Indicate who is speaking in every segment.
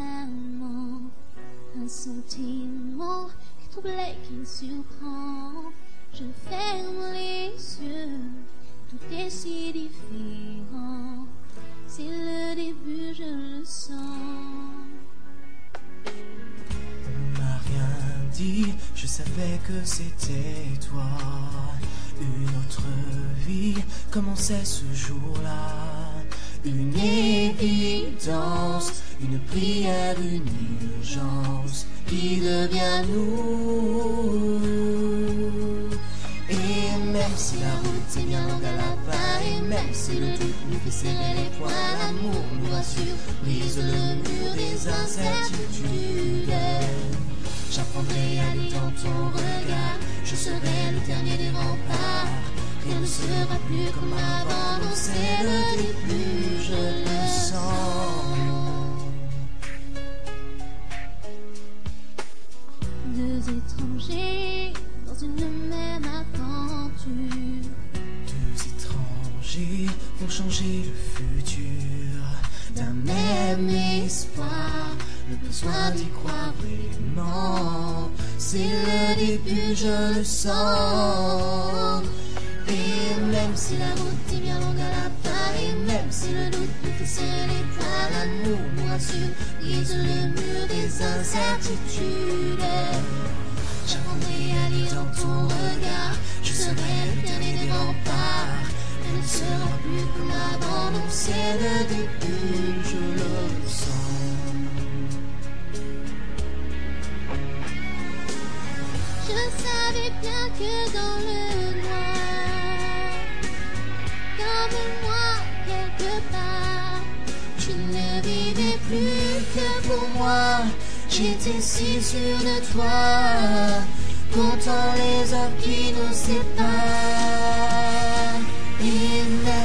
Speaker 1: vraiment un sentiment qui trouble et qui surprend. Je ferme les yeux, tout est si différent. C'est le début, je le sens.
Speaker 2: On m'a rien dit, je savais que c'était toi. Une autre vie commençait ce jour-là. Une évidence, une prière, une urgence qui devient nous. Et même si la route est bien longue à la fin, et même si le doute nous fait serrer les poings, l'amour nous rassure, brise le mur des incertitudes. J'apprendrai à lire dans ton regard, je serai le dernier des remparts. Rien ne sera plus comme avant, non c'est le début, je le sens.
Speaker 1: Deux étrangers dans une même aventure.
Speaker 2: Deux étrangers vont changer le futur d'un même espoir. Le besoin d'y croire vraiment, c'est le début, je le sens. Et même si la route est bien longue à la fin, et même si le doute nous fait serrer les poings, l'amour nous rassure, brise le mur des incertitudes. J'apprendrai à lire dans ton regard, je serai le dernier des remparts. Elle ne sera plus comme avant, non c'est le début, je le sens.
Speaker 1: Je savais bien que dans le noir, comme moi quelque part,
Speaker 2: Je ne vivais plus que pour moi. J'étais si sûr de toi, comptant les heures qui nous séparent. Et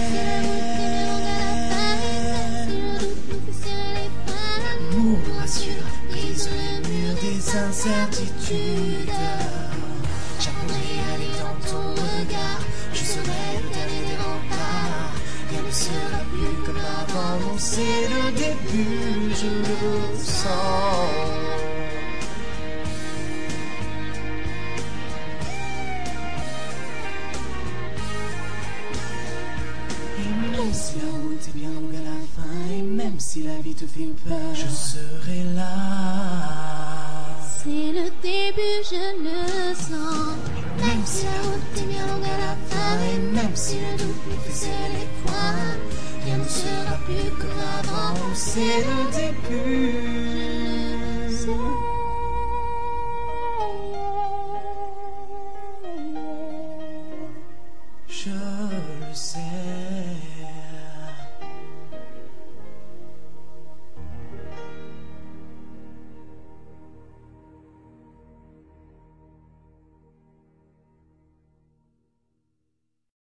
Speaker 2: l'amour nous rassure, brise le mur des incertitudes. J'apprendrai à lire dans ton regard, je serai le dernier des remparts. Rien ne sera plus comme avant, non c'est le début, je le sens. Et même si la route est bien longue à la fin, et même si la vie te fait peur, je serai là.
Speaker 1: c'est le début, je le sens.
Speaker 2: Même si la route est bien longue à la fin, et même si le doute nous fait serrer les poings, rien ne sera plus comme avant, c'est le début.
Speaker 1: Je le sais.